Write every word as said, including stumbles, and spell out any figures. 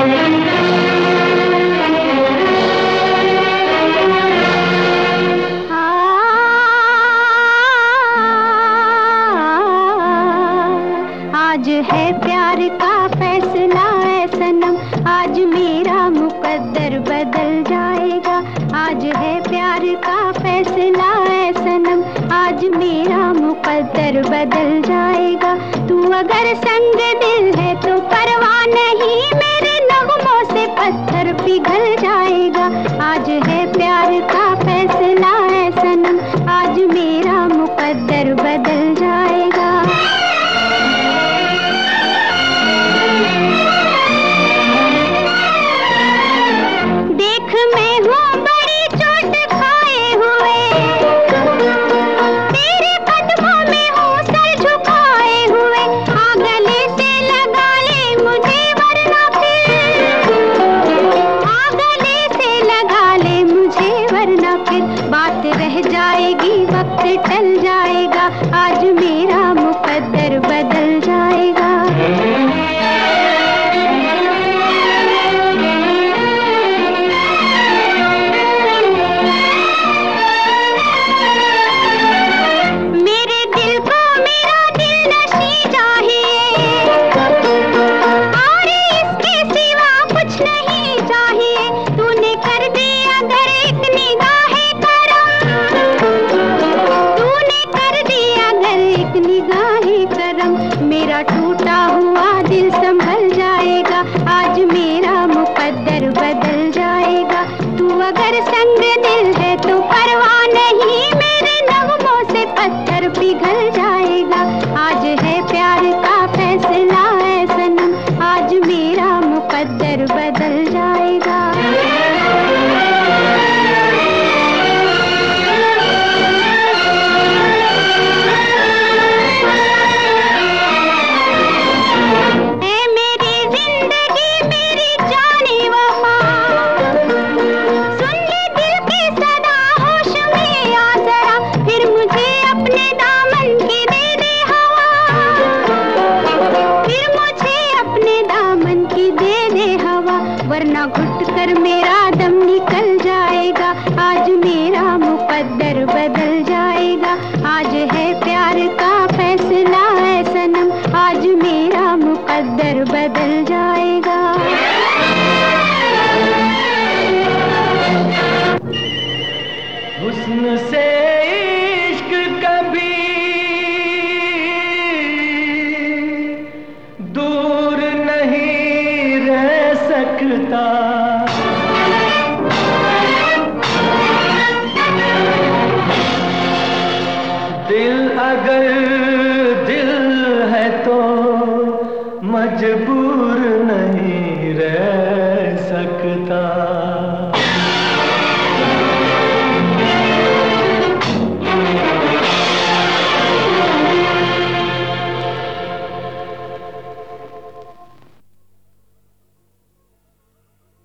आज है प्यार का फैसला है सनम, आज मेरा मुकद्दर बदल जाएगा। आज है प्यार का फैसला है सनम, आज मेरा मुकद्दर बदल जाएगा। तू अगर संग दिल है तो परवाह नहीं, मेरे नगमों से पत्थर पिघल जाएगा। आज है प्यार का फैसला है सनम, आज मेरा मुकद्दर बदल जाएगा। मैं हूँ बड़ी चोट खाए हुए, तेरे कदमों में हूँ सर झुकाए हुए। आ गले से लगा ले मुझे वरना फिर, आ गले से लगा ले मुझे वरना फिर बात रह जाएगी, वक्त टल जाएगा। आज मेरा मुकद्दर बदल जाएगा। मेरा टूटा हुआ दिल संभल जाएगा, आज मेरा मुकद्दर बदल जाएगा। तू अगर संग दिल है तो परवाह नहीं, मेरे नगमों से पत्थर पिघल जाएगा। आज है प्यार का फैसला है सनम, आज मेरा मुकद्दर बदल जाएगा। वरना घुट कर मेरा दम निकल जाएगा। आज मेरा मुकद्दर बदल जाएगा। आज है प्यार का फैसला है सनम, आज मेरा मुकद्दर बदल जाएगा। हुस्न से इश्क कभी दूर नहीं रह सकता। दिल अगर दिल है तो मजबूर नहीं रह